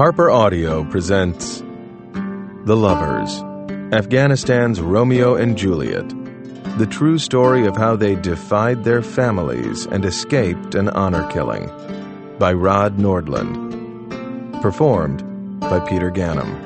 Harper Audio presents The Lovers, Afghanistan's Romeo and Juliet, the true story of how they defied their families and escaped an honor killing, by Rod Nordland. Performed by Peter Ganem.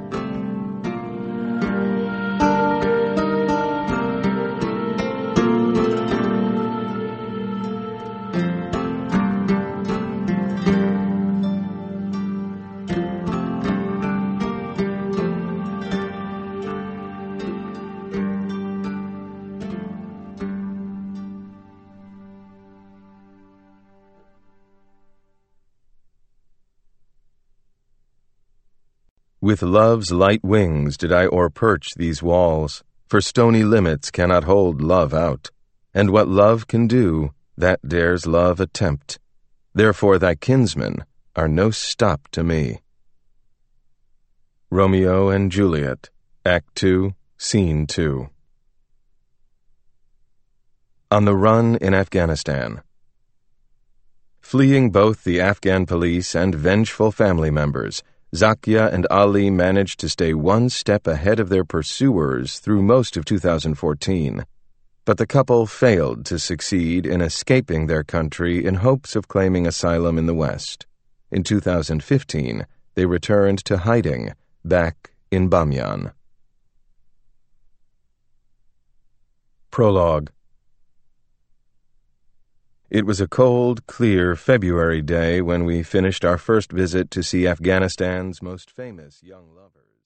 With love's light wings did I o'erperch these walls, for stony limits cannot hold love out, and what love can do, that dares love attempt. Therefore thy kinsmen are no stop to me. Romeo and Juliet, Act 2, Scene 2. On the run in Afghanistan. Fleeing both the Afghan police and vengeful family members, Zakia and Ali managed to stay one step ahead of their pursuers through most of 2014, but the couple failed to succeed in escaping their country in hopes of claiming asylum in the West. In 2015, they returned to hiding back in Bamyan. Prologue. It was a cold, clear February day when we finished our first visit to see Afghanistan's most famous young lovers.